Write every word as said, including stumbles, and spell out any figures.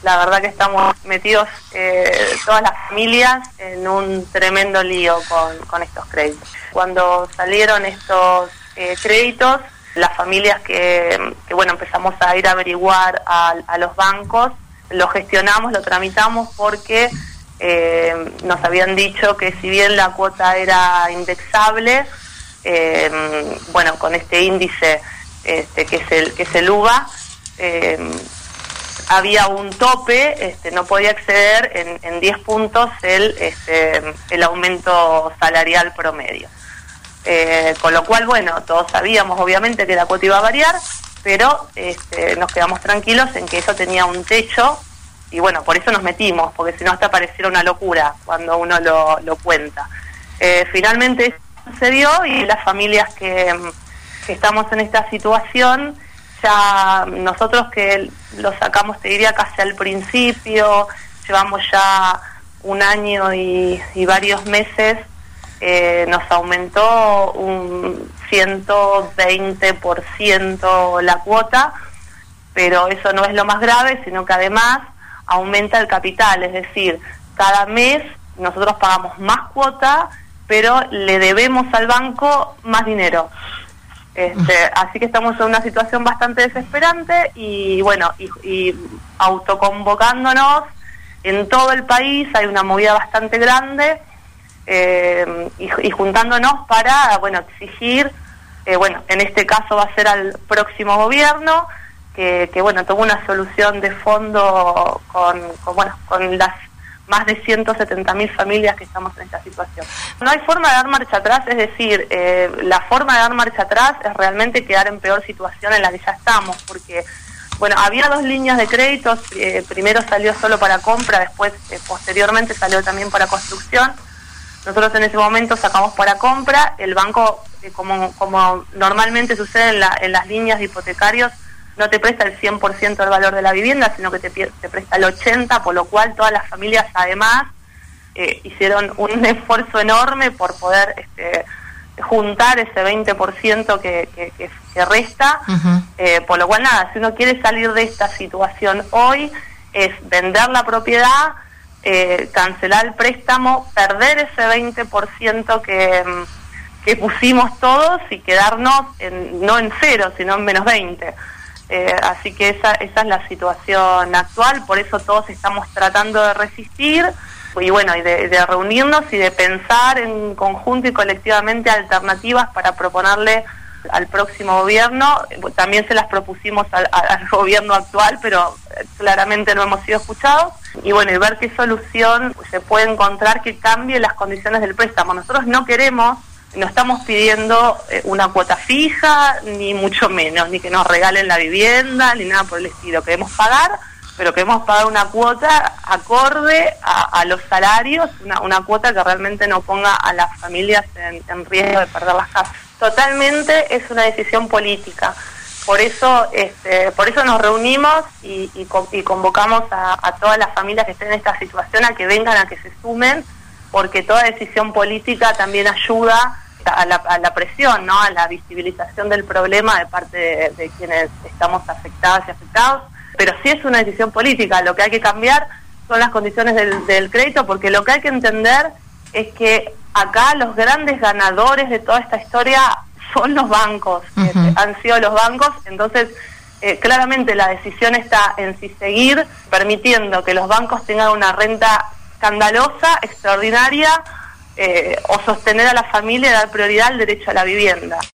La verdad que estamos metidos eh, todas las familias en un tremendo lío con, con estos créditos. Cuando salieron estos eh, créditos, las familias que, que bueno empezamos a ir a averiguar a, a los bancos, lo gestionamos, lo tramitamos porque eh, nos habían dicho que si bien la cuota era indexable, eh, bueno, con este índice este, que es el que es el U V A, eh, había un tope, este, no podía exceder en, en diez puntos el, este, el aumento salarial promedio. Eh, con lo cual, bueno, todos sabíamos obviamente que la cuota iba a variar, pero este, nos quedamos tranquilos en que eso tenía un techo, y bueno, por eso nos metimos, porque si no hasta pareciera una locura cuando uno lo, lo cuenta. Eh, finalmente eso sucedió, y las familias que, que estamos en esta situación, ya nosotros que lo sacamos, te diría, casi al principio, llevamos ya un año y, y varios meses, eh, nos aumentó un ciento veinte por ciento la cuota, pero eso no es lo más grave, sino que además aumenta el capital, es decir, cada mes nosotros pagamos más cuota, pero le debemos al banco más dinero. Este, así que estamos en una situación bastante desesperante y bueno, y, y autoconvocándonos en todo el país, hay una movida bastante grande, eh, y, y juntándonos para, bueno, exigir, eh, bueno, en este caso va a ser al próximo gobierno, que, que bueno, tome una solución de fondo con, con, bueno, con las más de ciento setenta mil familias que estamos en esta situación. No hay forma de dar marcha atrás, es decir, eh, la forma de dar marcha atrás es realmente quedar en peor situación en la que ya estamos, porque, bueno, había dos líneas de créditos, eh, primero salió solo para compra, después, eh, posteriormente salió también para construcción. Nosotros en ese momento sacamos para compra, el banco, eh, como, como normalmente sucede en, la, en las líneas de hipotecarios, no te presta el cien por ciento del valor de la vivienda, sino que te, te presta el ochenta por ciento, por lo cual todas las familias además eh, hicieron un esfuerzo enorme por poder este, juntar ese veinte por ciento que, que, que, que resta, uh-huh. eh, por lo cual nada, si uno quiere salir de esta situación hoy, es vender la propiedad, eh, cancelar el préstamo, perder ese veinte por ciento que, que pusimos todos y quedarnos en, no en cero, sino en menos veinte. Eh, así que esa, esa es la situación actual, por eso todos estamos tratando de resistir y bueno, y de, de reunirnos y de pensar en conjunto y colectivamente alternativas para proponerle al próximo gobierno. También se las propusimos al, al gobierno actual, pero claramente no hemos sido escuchados, y bueno, y ver qué solución se puede encontrar que cambie las condiciones del préstamo. Nosotros no queremos, no estamos pidiendo eh, una cuota fija, ni mucho menos, ni que nos regalen la vivienda, ni nada por el estilo. Queremos pagar, pero queremos pagar una cuota acorde a, a los salarios, una, una cuota que realmente no ponga a las familias en, en riesgo de perder las casas. Totalmente es una decisión política. Por eso este, por eso nos reunimos y, y, y convocamos a, a todas las familias que estén en esta situación a que vengan, a que se sumen, porque toda decisión política también ayuda a la, a la presión, ¿no? A la visibilización del problema de parte de, de quienes estamos afectadas y afectados, pero sí es una decisión política. Lo que hay que cambiar son las condiciones del, del crédito, porque lo que hay que entender es que acá los grandes ganadores de toda esta historia son los bancos, uh-huh. eh, han sido los bancos, entonces eh, claramente la decisión está en si seguir permitiendo que los bancos tengan una renta escandalosa, extraordinaria, eh, o sostener a la familia y dar prioridad al derecho a la vivienda.